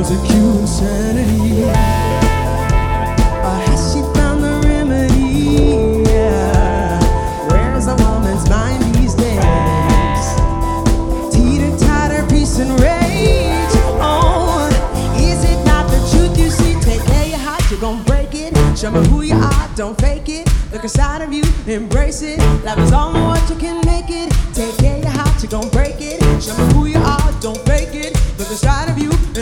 Was it cue insanity? Or has she found the remedy? Yeah. Where's a woman's mind these days? Teeter-totter, peace and rage. Oh, is it not the truth you see? Take care of your heart, you're gonna break it. Show me who you are, don't fake it. Look inside of you, embrace it. Love is all what you can make it. Take care of your heart, you're gonna break it. Show me who you are, don't fake it. Look inside of you,